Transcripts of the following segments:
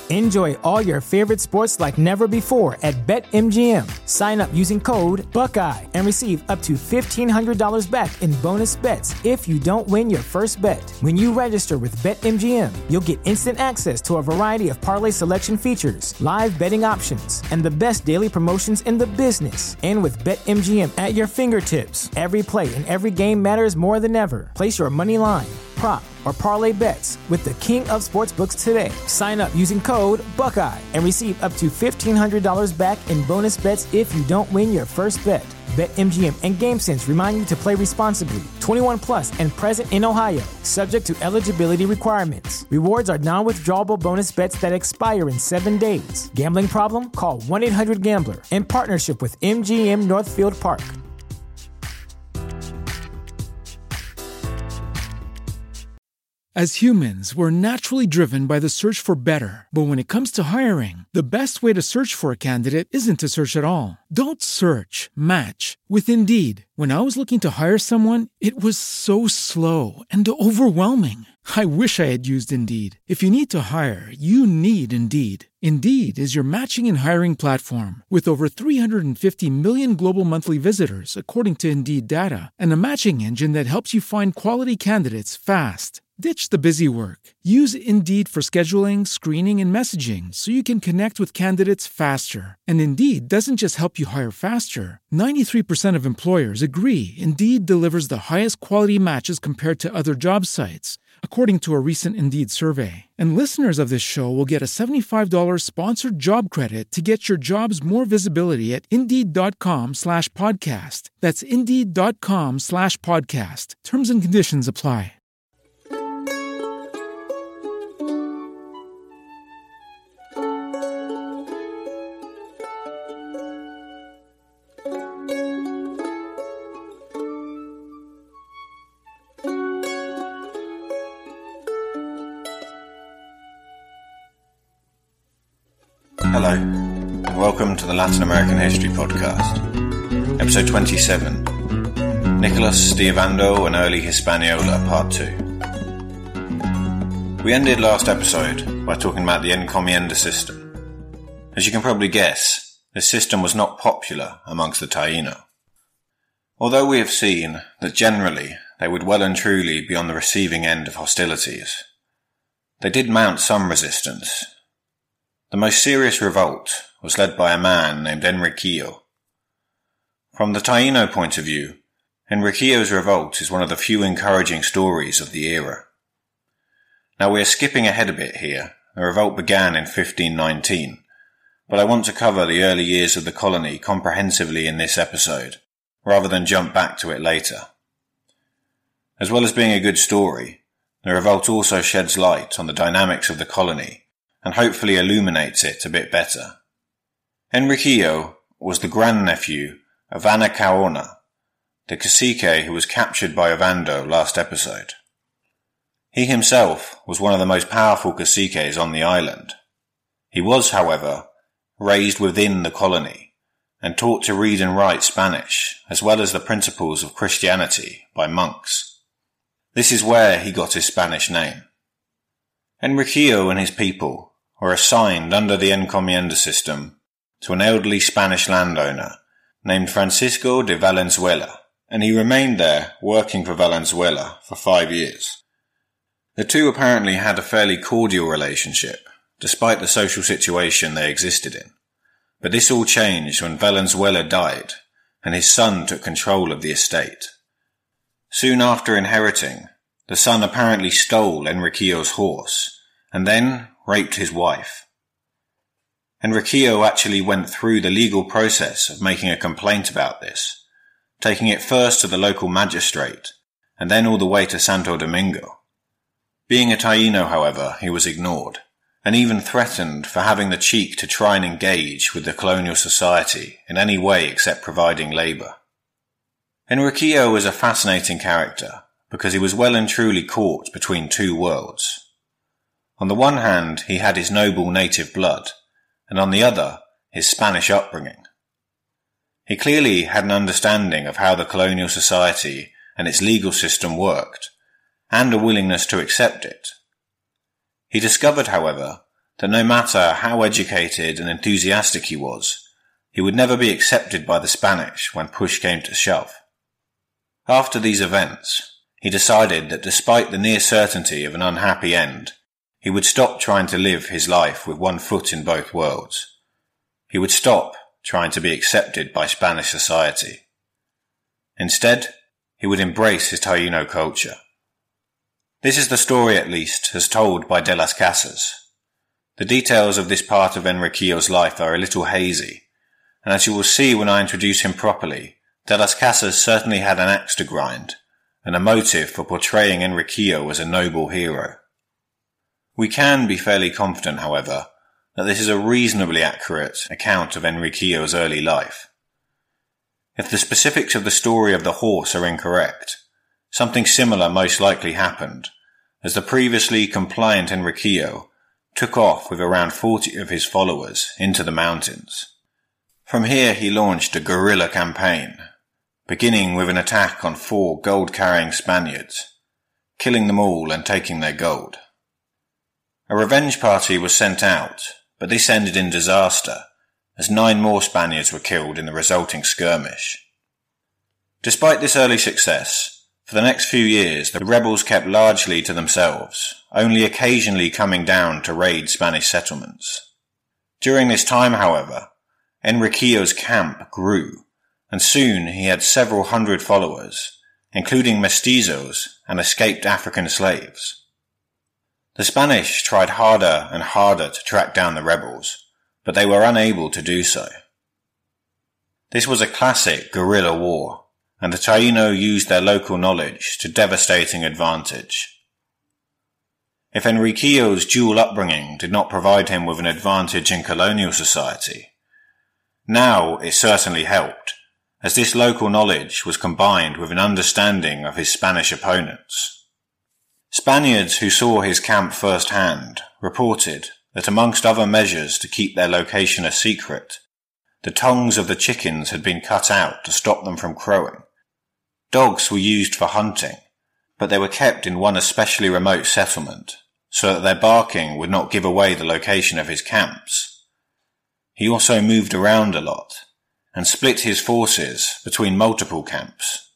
Enjoy all your favorite sports like never before at BetMGM. Sign up using code Buckeye and receive up to $1,500 back in bonus bets if you don't win your first bet. When you register with BetMGM, you'll get instant access to a variety of parlay selection features, live betting options, and the best daily promotions in the business. And with BetMGM at your fingertips, every play and every game matters more than ever. Place your money line, prop, or parlay bets with the king of sportsbooks today. Sign up using code Buckeye and receive up to $1,500 back in bonus bets if you don't win your first bet. BetMGM and GameSense remind you to play responsibly. 21 plus and present in Ohio, subject to eligibility requirements. Rewards are non-withdrawable bonus bets that expire in 7 days. Gambling problem? Call 1-800-GAMBLER. In partnership with MGM Northfield Park. As humans, we're naturally driven by the search for better. But when it comes to hiring, the best way to search for a candidate isn't to search at all. Don't search, match with Indeed. When I was looking to hire someone, it was so slow and overwhelming. I wish I had used Indeed. If you need to hire, you need Indeed. Indeed is your matching and hiring platform with over 350 million global monthly visitors, according to Indeed data, and a matching engine that helps you find quality candidates fast. Ditch the busy work. Use Indeed for scheduling, screening, and messaging so you can connect with candidates faster. And Indeed doesn't just help you hire faster. 93% of employers agree Indeed delivers the highest quality matches compared to other job sites, according to a recent Indeed survey. And listeners of this show will get a $75 sponsored job credit to get your jobs more visibility at Indeed.com/podcast. That's Indeed.com/podcast. Terms and conditions apply. Hello, and welcome to the Latin American History Podcast, Episode 27, Nicolas de Ovando and Early Hispaniola, Part 2. We ended last episode by talking about the encomienda system. As you can probably guess, this system was not popular amongst the Taino. Although we have seen that generally they would well and truly be on the receiving end of hostilities, they did mount some resistance. The most serious revolt was led by a man named Enriquillo. From the Taino point of view, Enriquillo's revolt is one of the few encouraging stories of the era. Now we are skipping ahead a bit here. The revolt began in 1519, but I want to cover the early years of the colony comprehensively in this episode, rather than jump back to it later. As well as being a good story, the revolt also sheds light on the dynamics of the colony and hopefully illuminates it a bit better. Enriquillo was the grandnephew of Anacaona, the cacique who was captured by Ovando last episode. He himself was one of the most powerful caciques on the island. He was, however, raised within the colony and taught to read and write Spanish, as well as the principles of Christianity, by monks. This is where he got his Spanish name. Enriquillo and his people were assigned under the encomienda system to an elderly Spanish landowner named Francisco de Valenzuela, and he remained there working for Valenzuela for 5 years. The two apparently had a fairly cordial relationship, despite the social situation they existed in. But this all changed when Valenzuela died, and his son took control of the estate. Soon after inheriting, the son apparently stole Enriquillo's horse, and then raped his wife. Enriquillo actually went through the legal process of making a complaint about this, taking it first to the local magistrate, and then all the way to Santo Domingo. Being a Taino, however, he was ignored, and even threatened for having the cheek to try and engage with the colonial society in any way except providing labour. Enriquillo was a fascinating character, because he was well and truly caught between two worlds. On the one hand, he had his noble native blood, and on the other, his Spanish upbringing. He clearly had an understanding of how the colonial society and its legal system worked, and a willingness to accept it. He discovered, however, that no matter how educated and enthusiastic he was, he would never be accepted by the Spanish when push came to shove. After these events, he decided that despite the near certainty of an unhappy end, he would stop trying to live his life with one foot in both worlds. He would stop trying to be accepted by Spanish society. Instead, he would embrace his Taino culture. This is the story, at least, as told by De las Casas. The details of this part of Enriquillo's life are a little hazy, and as you will see when I introduce him properly, De las Casas certainly had an axe to grind, and a motive for portraying Enriquillo as a noble hero. We can be fairly confident, however, that this is a reasonably accurate account of Enriquillo's early life. If the specifics of the story of the horse are incorrect, something similar most likely happened, as the previously compliant Enriquillo took off with around 40 of his followers into the mountains. From here he launched a guerrilla campaign, beginning with an attack on 4 gold-carrying Spaniards, killing them all and taking their gold. A revenge party was sent out, but this ended in disaster, as 9 more Spaniards were killed in the resulting skirmish. Despite this early success, for the next few years the rebels kept largely to themselves, only occasionally coming down to raid Spanish settlements. During this time, however, Enriquillo's camp grew, and soon he had several hundred followers, including mestizos and escaped African slaves. The Spanish tried harder and harder to track down the rebels, but they were unable to do so. This was a classic guerrilla war, and the Taino used their local knowledge to devastating advantage. If Enriquillo's dual upbringing did not provide him with an advantage in colonial society, now it certainly helped, as this local knowledge was combined with an understanding of his Spanish opponents. Spaniards who saw his camp firsthand reported that amongst other measures to keep their location a secret, the tongues of the chickens had been cut out to stop them from crowing. Dogs were used for hunting, but they were kept in one especially remote settlement, so that their barking would not give away the location of his camps. He also moved around a lot, and split his forces between multiple camps.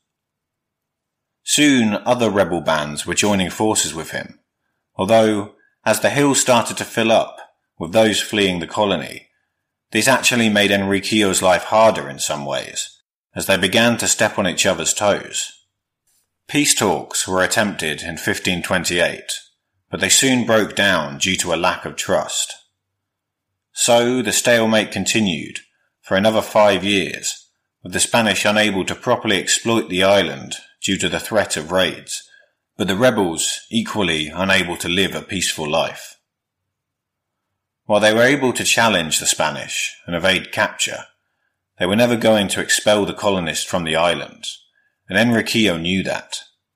Soon other rebel bands were joining forces with him, although, as the hills started to fill up with those fleeing the colony, this actually made Enriquillo's life harder in some ways, as they began to step on each other's toes. Peace talks were attempted in 1528, but they soon broke down due to a lack of trust. So the stalemate continued for another 5 years, with the Spanish unable to properly exploit the island due to the threat of raids, but the rebels equally unable to live a peaceful life. While they were able to challenge the Spanish and evade capture, they were never going to expel the colonists from the island, and Enriquillo knew that.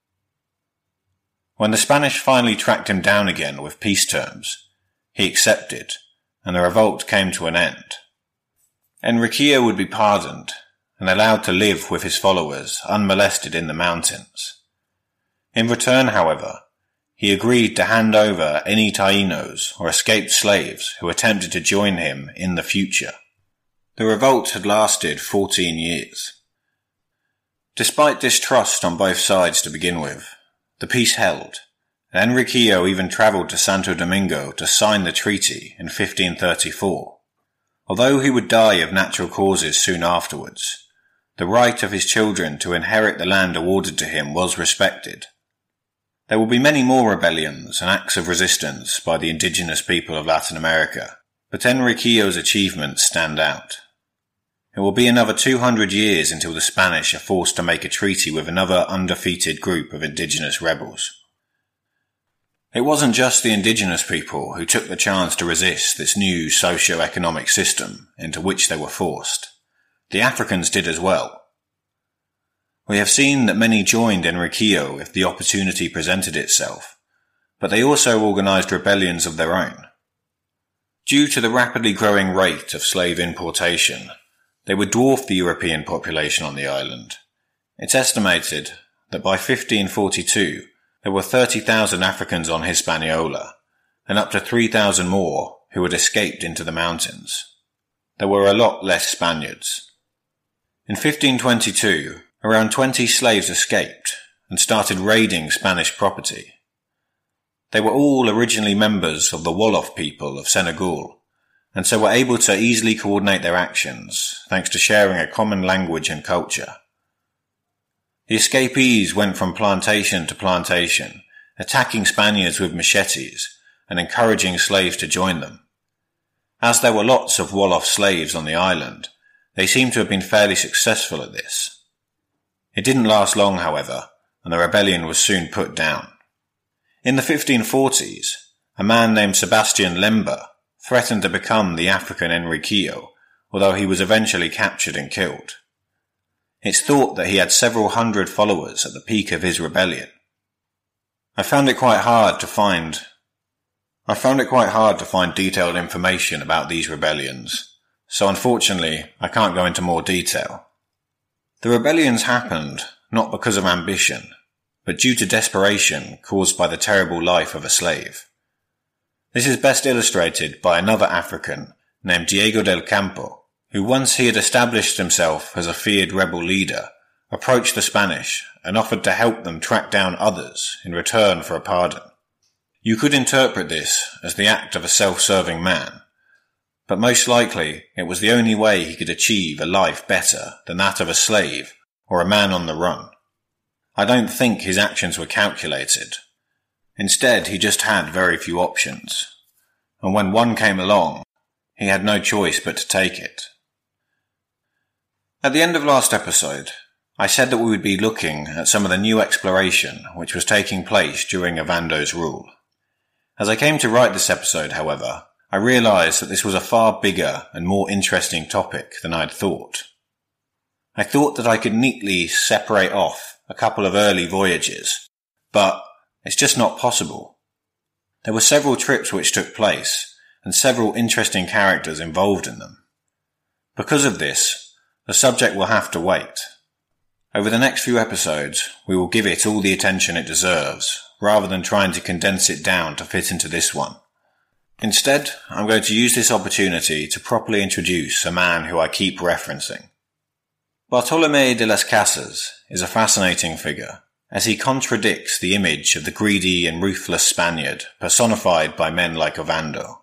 When the Spanish finally tracked him down again with peace terms, he accepted, and the revolt came to an end. Enriquillo would be pardoned and allowed to live with his followers unmolested in the mountains. In return, however, he agreed to hand over any Tainos or escaped slaves who attempted to join him in the future. The revolt had lasted 14 years. Despite distrust on both sides to begin with, the peace held, and Enriquillo even travelled to Santo Domingo to sign the treaty in 1534. Although he would die of natural causes soon afterwards, the right of his children to inherit the land awarded to him was respected. There will be many more rebellions and acts of resistance by the indigenous people of Latin America, but Enriquillo's achievements stand out. It will be another 200 years until the Spanish are forced to make a treaty with another undefeated group of indigenous rebels. It wasn't just the indigenous people who took the chance to resist this new socio-economic system into which they were forced. The Africans did as well. We have seen that many joined Enriquillo if the opportunity presented itself, but they also organized rebellions of their own. Due to the rapidly growing rate of slave importation, they would dwarf the European population on the island. It's estimated that by 1542 there were 30,000 Africans on Hispaniola, and up to 3,000 more who had escaped into the mountains. There were a lot less Spaniards. In 1522, around 20 slaves escaped and started raiding Spanish property. They were all originally members of the Wolof people of Senegal, and so were able to easily coordinate their actions thanks to sharing a common language and culture. The escapees went from plantation to plantation, attacking Spaniards with machetes and encouraging slaves to join them. As there were lots of Wolof slaves on the island, they seem to have been fairly successful at this. It didn't last long, however, and the rebellion was soon put down. In the 1540s, a man named Sebastian Lember threatened to become the African Enriquillo, although he was eventually captured and killed. It's thought that he had several hundred followers at the peak of his rebellion. I found it quite hard to find detailed information about these rebellions, so unfortunately I can't go into more detail. The rebellions happened not because of ambition, but due to desperation caused by the terrible life of a slave. This is best illustrated by another African named Diego del Campo, who once he had established himself as a feared rebel leader, approached the Spanish and offered to help them track down others in return for a pardon. You could interpret this as the act of a self-serving man, but most likely it was the only way he could achieve a life better than that of a slave or a man on the run. I don't think his actions were calculated. Instead, he just had very few options, and when one came along, he had no choice but to take it. At the end of last episode, I said that we would be looking at some of the new exploration which was taking place during Ovando's rule. As I came to write this episode, however, I realised that this was a far bigger and more interesting topic than I had thought. I thought that I could neatly separate off a couple of early voyages, but it's just not possible. There were several trips which took place, and several interesting characters involved in them. Because of this, the subject will have to wait. Over the next few episodes, we will give it all the attention it deserves, rather than trying to condense it down to fit into this one. Instead, I'm going to use this opportunity to properly introduce a man who I keep referencing. Bartolomé de las Casas is a fascinating figure, as he contradicts the image of the greedy and ruthless Spaniard personified by men like Ovando.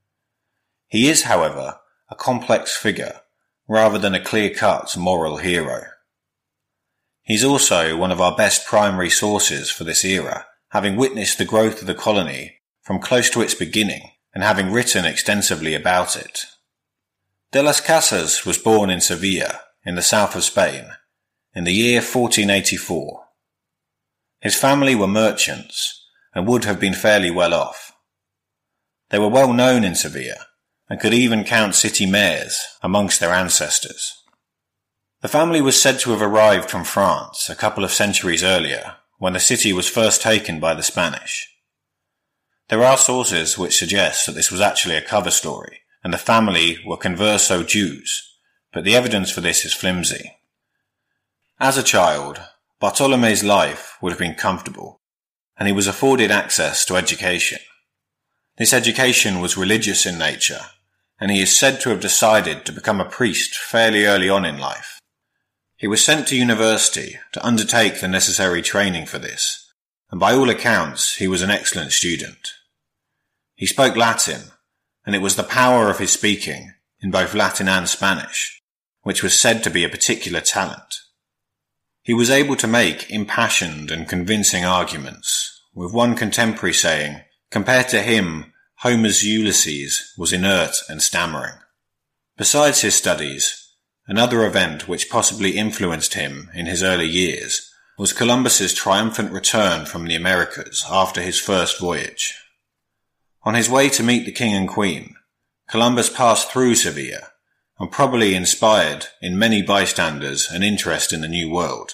He is, however, a complex figure, rather than a clear-cut moral hero. He's also one of our best primary sources for this era, having witnessed the growth of the colony from close to its beginning and having written extensively about it. De las Casas was born in Sevilla, in the south of Spain, in the year 1484. His family were merchants and would have been fairly well off. They were well known in Sevilla and could even count city mayors amongst their ancestors. The family was said to have arrived from France a couple of centuries earlier, when the city was first taken by the Spanish. There are sources which suggest that this was actually a cover story, and the family were converso Jews, but the evidence for this is flimsy. As a child, Bartolomé's life would have been comfortable, and he was afforded access to education. This education was religious in nature, and he is said to have decided to become a priest fairly early on in life. He was sent to university to undertake the necessary training for this, and by all accounts he was an excellent student. He spoke Latin, and it was the power of his speaking, in both Latin and Spanish, which was said to be a particular talent. He was able to make impassioned and convincing arguments, with one contemporary saying, compared to him, Homer's Ulysses was inert and stammering. Besides his studies, another event which possibly influenced him in his early years was Columbus's triumphant return from the Americas after his first voyage. On his way to meet the King and Queen, Columbus passed through Sevilla and probably inspired in many bystanders an interest in the New World.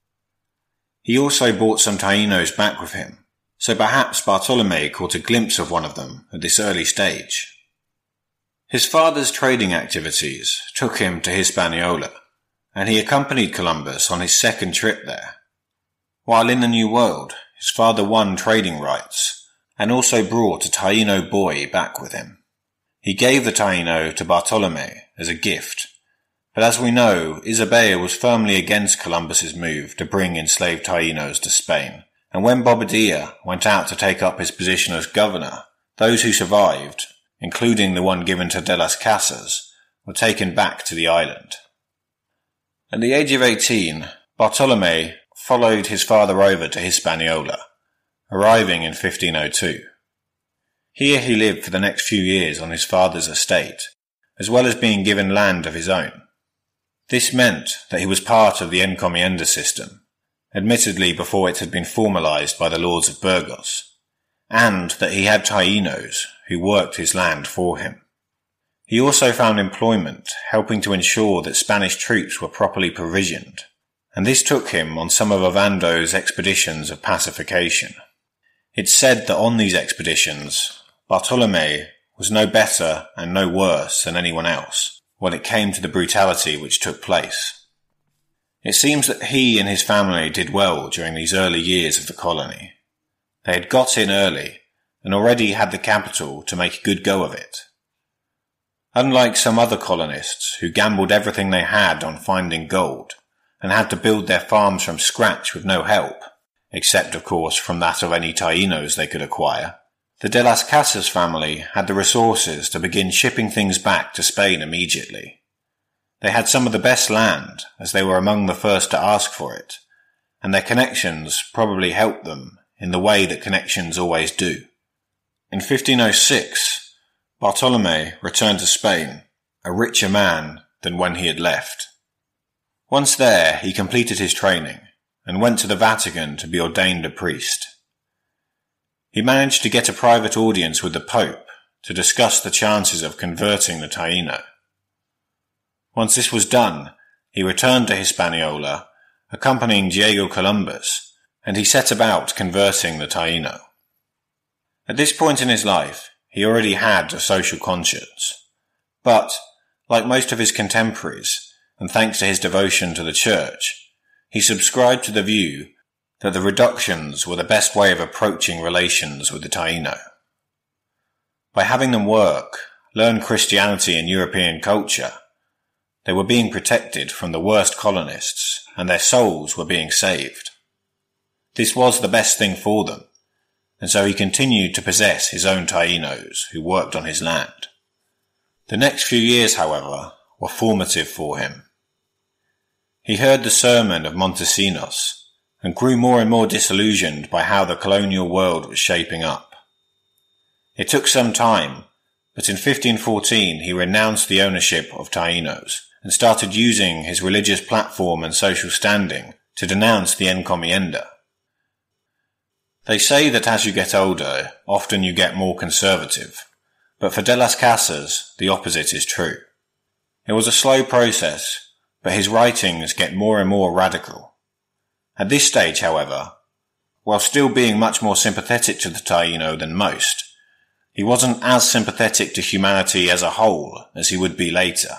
He also brought some Taínos back with him, so perhaps Bartolomé caught a glimpse of one of them at this early stage. His father's trading activities took him to Hispaniola, and he accompanied Columbus on his second trip there. While in the New World, his father won trading rights, and also brought a Taíno boy back with him. He gave the Taino to Bartolome as a gift, but as we know, Isabella was firmly against Columbus's move to bring enslaved Tainos to Spain, and when Bobadilla went out to take up his position as governor, those who survived, including the one given to De las Casas, were taken back to the island. At the age of 18, Bartolome followed his father over to Hispaniola, arriving in 1502. Here he lived for the next few years on his father's estate, as well as being given land of his own. This meant that he was part of the encomienda system, admittedly before it had been formalized by the lords of Burgos, and that he had Tainos who worked his land for him. He also found employment helping to ensure that Spanish troops were properly provisioned, and this took him on some of Ovando's expeditions of pacification. It's said that on these expeditions, Bartolome was no better and no worse than anyone else when it came to the brutality which took place. It seems that he and his family did well during these early years of the colony. They had got in early and already had the capital to make a good go of it. Unlike some other colonists who gambled everything they had on finding gold and had to build their farms from scratch with no help, except of course from that of any Tainos they could acquire, the De las Casas family had the resources to begin shipping things back to Spain immediately. They had some of the best land, as they were among the first to ask for it, and their connections probably helped them in the way that connections always do. In 1506, Bartolome returned to Spain, a richer man than when he had left. Once there, he completed his training and went to the Vatican to be ordained a priest. He managed to get a private audience with the Pope to discuss the chances of converting the Taino. Once this was done, he returned to Hispaniola, accompanying Diego Columbus, and he set about converting the Taino. At this point in his life, he already had a social conscience, but, like most of his contemporaries, and thanks to his devotion to the Church, he subscribed to the view that the reductions were the best way of approaching relations with the Taino. By having them work, learn Christianity and European culture, they were being protected from the worst colonists, and their souls were being saved. This was the best thing for them, and so he continued to possess his own Tainos who worked on his land. The next few years, however, were formative for him. He heard the sermon of Montesinos, and grew more and more disillusioned by how the colonial world was shaping up. It took some time, but in 1514 he renounced the ownership of Tainos and started using his religious platform and social standing to denounce the encomienda. They say that as you get older, often you get more conservative, but for De las Casas, the opposite is true. It was a slow process, but his writings get more and more radical. At this stage, however, while still being much more sympathetic to the Taino than most, he wasn't as sympathetic to humanity as a whole as he would be later.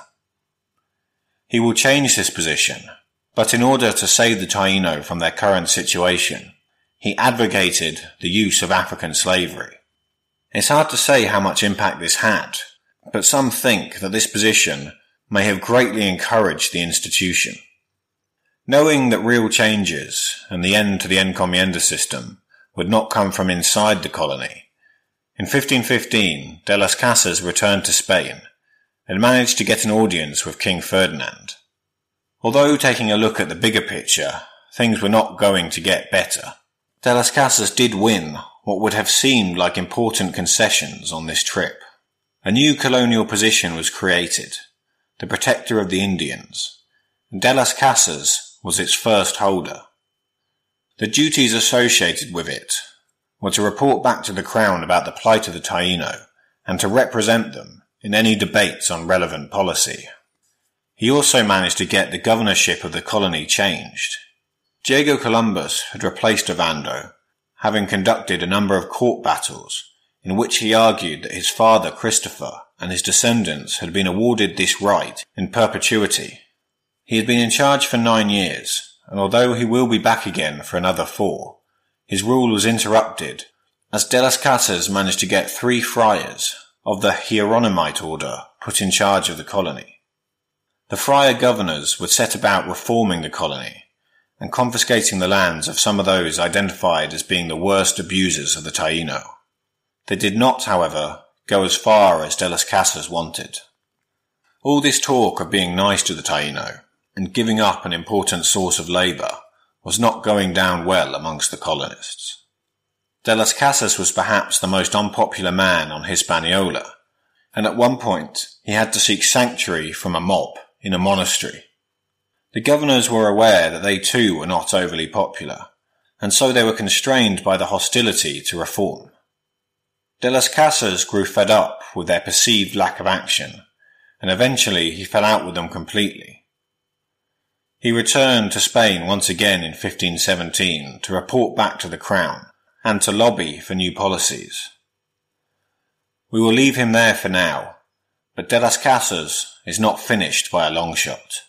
He will change this position, but in order to save the Taino from their current situation, he advocated the use of African slavery. It's hard to say how much impact this had, but some think that this position may have greatly encouraged the institution. Knowing that real changes and the end to the encomienda system would not come from inside the colony, in 1515 De las Casas returned to Spain and managed to get an audience with King Ferdinand. Although taking a look at the bigger picture, things were not going to get better. De las Casas did win what would have seemed like important concessions on this trip. A new colonial position was created, the protector of the Indians, and De las Casas was its first holder. The duties associated with it were to report back to the Crown about the plight of the Taino and to represent them in any debates on relevant policy. He also managed to get the governorship of the colony changed. Diego Columbus had replaced Ovando, having conducted a number of court battles in which he argued that his father Christopher and his descendants had been awarded this right in perpetuity. He had been in charge for 9 years, and although he will be back again for another 4, his rule was interrupted as De las Casas managed to get 3 friars, of the Hieronymite order put in charge of the colony. The friar governors would set about reforming the colony and confiscating the lands of some of those identified as being the worst abusers of the Taino. They did not, however, go as far as De las Casas wanted. All this talk of being nice to the Taino and giving up an important source of labour was not going down well amongst the colonists. De las Casas was perhaps the most unpopular man on Hispaniola, and at one point he had to seek sanctuary from a mob in a monastery. The governors were aware that they too were not overly popular, and so they were constrained by the hostility to reform. De las Casas grew fed up with their perceived lack of action, and eventually he fell out with them completely. He returned to Spain once again in 1517 to report back to the crown and to lobby for new policies. We will leave him there for now, but De las Casas is not finished by a long shot.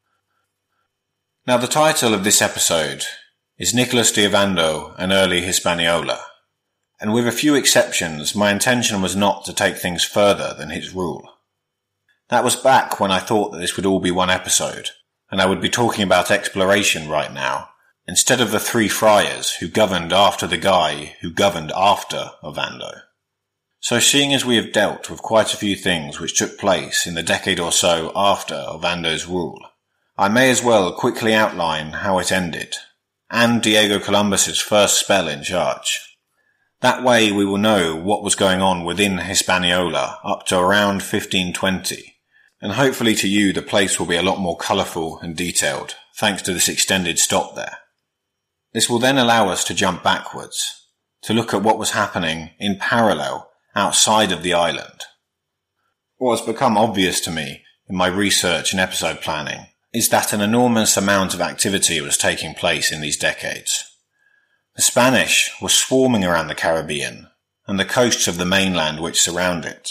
Now the title of this episode is Nicolas de Ovando and Early Hispaniola, and with a few exceptions my intention was not to take things further than his rule. That was back when I thought that this would all be one episode, and I would be talking about exploration right now, instead of the three friars who governed after the guy who governed after Ovando. So seeing as we have dealt with quite a few things which took place in the decade or so after Ovando's rule, I may as well quickly outline how it ended, and Diego Columbus's first spell in charge. That way we will know what was going on within Hispaniola up to around 1520, and hopefully to you the place will be a lot more colourful and detailed, thanks to this extended stop there. This will then allow us to jump backwards, to look at what was happening in parallel outside of the island. What has become obvious to me in my research and episode planning is that an enormous amount of activity was taking place in these decades. The Spanish were swarming around the Caribbean and the coasts of the mainland which surround it.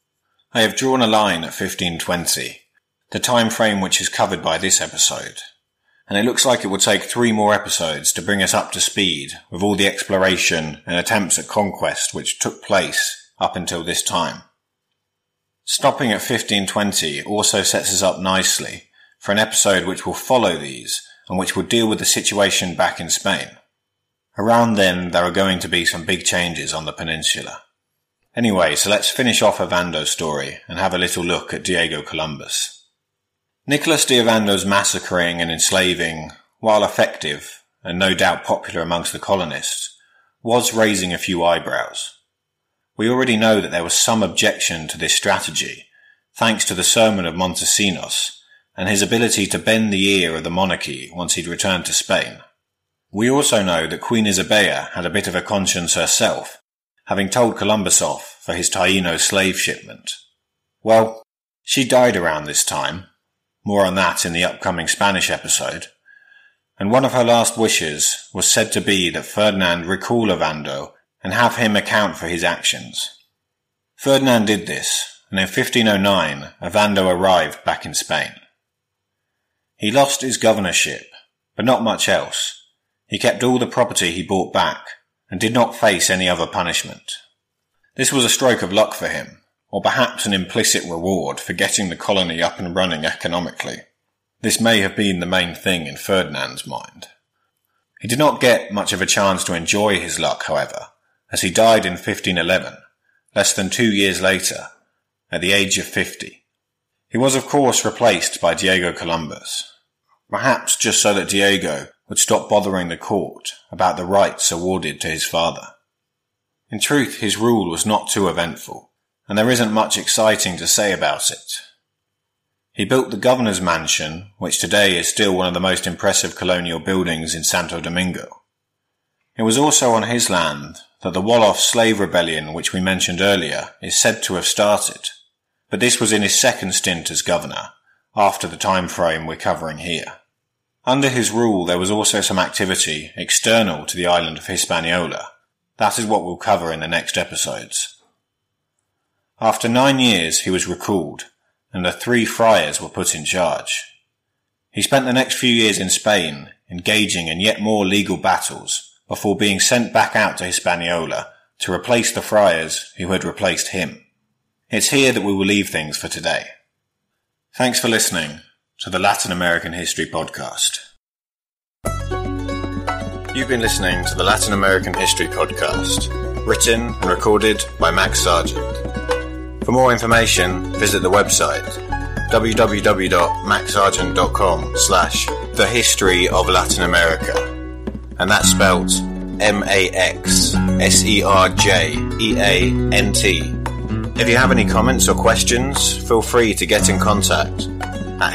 I have drawn a line at 1520, the time frame which is covered by this episode, and it looks like it will take 3 more episodes to bring us up to speed with all the exploration and attempts at conquest which took place up until this time. Stopping at 1520 also sets us up nicely for an episode which will follow these and which will deal with the situation back in Spain. Around then there are going to be some big changes on the peninsula. Anyway, so let's finish off Ovando's story and have a little look at Diego Columbus. Nicolas de Ovando's massacring and enslaving, while effective and no doubt popular amongst the colonists, was raising a few eyebrows. We already know that there was some objection to this strategy, thanks to the sermon of Montesinos and his ability to bend the ear of the monarchy once he'd returned to Spain. We also know that Queen Isabella had a bit of a conscience herself, having told Columbus off for his Taino slave shipment. Well, she died around this time, more on that in the upcoming Spanish episode, and one of her last wishes was said to be that Ferdinand recall Ovando and have him account for his actions. Ferdinand did this, and in 1509 Ovando arrived back in Spain. He lost his governorship, but not much else. He kept all the property he bought back, and did not face any other punishment. This was a stroke of luck for him, or perhaps an implicit reward for getting the colony up and running economically. This may have been the main thing in Ferdinand's mind. He did not get much of a chance to enjoy his luck, however, as he died in 1511, less than 2 years later, at the age of 50. He was of course replaced by Diego Columbus, perhaps just so that Diego would stop bothering the court about the rights awarded to his father. In truth, his rule was not too eventful, and there isn't much exciting to say about it. He built the governor's mansion, which today is still one of the most impressive colonial buildings in Santo Domingo. It was also on his land that the Wolof slave rebellion, which we mentioned earlier, is said to have started, but this was in his second stint as governor, after the time frame we're covering here. Under his rule there was also some activity external to the island of Hispaniola. That is what we'll cover in the next episodes. After 9 years he was recalled, and the 3 friars were put in charge. He spent the next few years in Spain, engaging in yet more legal battles, before being sent back out to Hispaniola to replace the friars who had replaced him. It's here that we will leave things for today. Thanks for listening to the Latin American History Podcast. You've been listening to the Latin American History Podcast, written and recorded by Max Sargent. For more information, visit the website www.maxsargent.com/The History of Latin America, and that's spelt MAXSERJEANT. If you have any comments or questions, feel free to get in contact at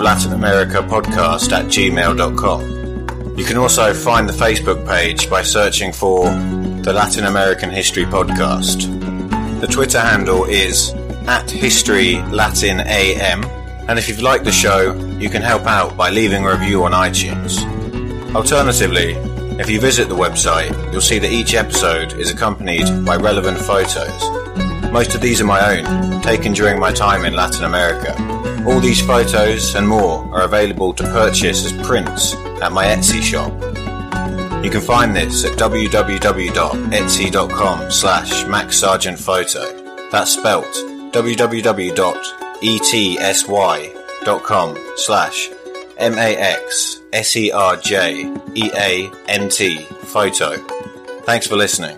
historyoflatinamericapodcast@gmail.com. You can also find the Facebook page by searching for the Latin American History Podcast. The Twitter handle is @HistoryLatinAM, and if you've liked the show, you can help out by leaving a review on iTunes. Alternatively, if you visit the website, you'll see that each episode is accompanied by relevant photos. Most of these are my own, taken during my time in Latin America. All these photos and more are available to purchase as prints at my Etsy shop. You can find this at www.etsy.com/MaxSargentPhoto. That's spelt www.etsy.com/MaxSergeant photo. Thanks for listening.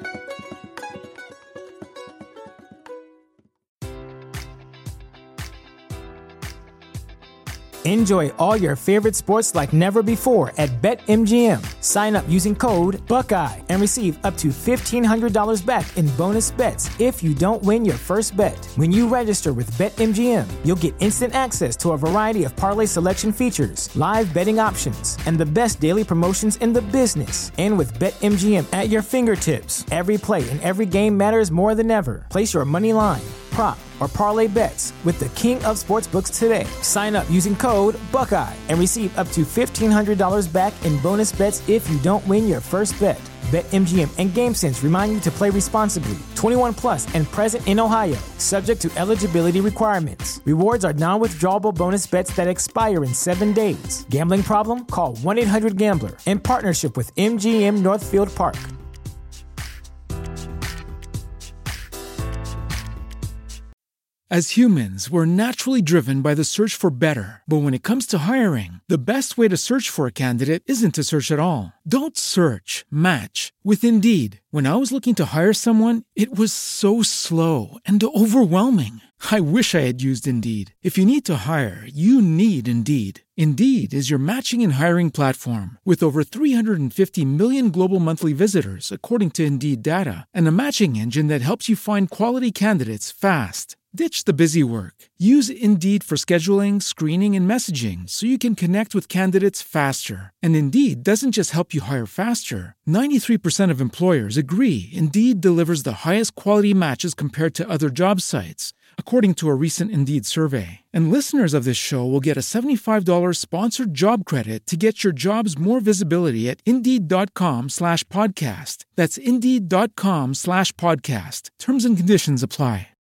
Enjoy all your favorite sports like never before at BetMGM. Sign up using code Buckeye and receive up to $1,500 back in bonus bets if you don't win your first bet. When you register with BetMGM, you'll get instant access to a variety of parlay selection features, live betting options, and the best daily promotions in the business. And with BetMGM at your fingertips, every play and every game matters more than ever. Place your money line, prop, or parlay bets with the king of sportsbooks today. Sign up using code Buckeye and receive up to $1,500 back in bonus bets if you don't win your first bet. BetMGM and GameSense remind you to play responsibly. 21 plus and present in Ohio, subject to eligibility requirements. Rewards are non-withdrawable bonus bets that expire in 7 days. Gambling problem? Call 1-800-GAMBLER. In partnership with MGM Northfield Park. As humans, we're naturally driven by the search for better. But when it comes to hiring, the best way to search for a candidate isn't to search at all. Don't search, match with Indeed. When I was looking to hire someone, it was so slow and overwhelming. I wish I had used Indeed. If you need to hire, you need Indeed. Indeed is your matching and hiring platform with over 350 million global monthly visitors, according to Indeed data, and a matching engine that helps you find quality candidates fast. Ditch the busy work. Use Indeed for scheduling, screening, and messaging so you can connect with candidates faster. And Indeed doesn't just help you hire faster. 93% of employers agree Indeed delivers the highest quality matches compared to other job sites, according to a recent Indeed survey. And listeners of this show will get a $75 sponsored job credit to get your jobs more visibility at Indeed.com/podcast. That's Indeed.com/podcast. Terms and conditions apply.